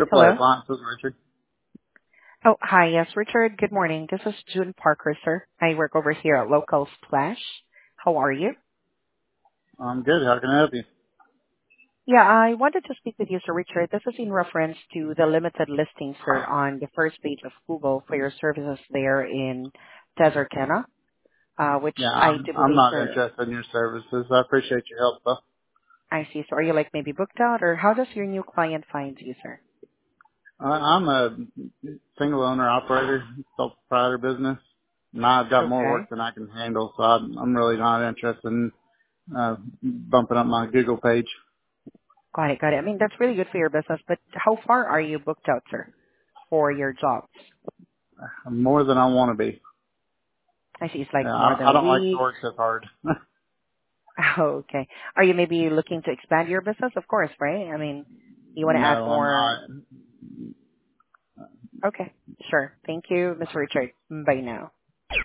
AAA Hello? Appliances, Richard. Oh, hi. Yes, Richard. Good morning. This is June Parker, sir. I work over here at Local Splash. How are you? I'm good. How can I help you? Yeah, I wanted to speak with you, Sir Richard. This is in reference to the limited listing, sir, on the first page of Google for your services there in Texarkana, which Yeah, I I'm do I'm believe, not sir, interested in your services. I appreciate your help, though. I see. So are you like maybe booked out, or how does your new client find you, sir? I'm a single owner operator, sole proprietor business. Now I've got more Okay. work than I can handle, so I'm really not interested in bumping up my Google page Got it, got it. I mean, that's really good for your business, but how far are you booked out, sir, for your jobs? more than I want to be. I see. It's like more I than a don't like to week. work so hard. Oh, okay. Are you maybe looking to expand your business? Of course, right? I mean, you want to add No, I'm more. not. Okay, sure. Thank you, Mr. Richard. Bye now.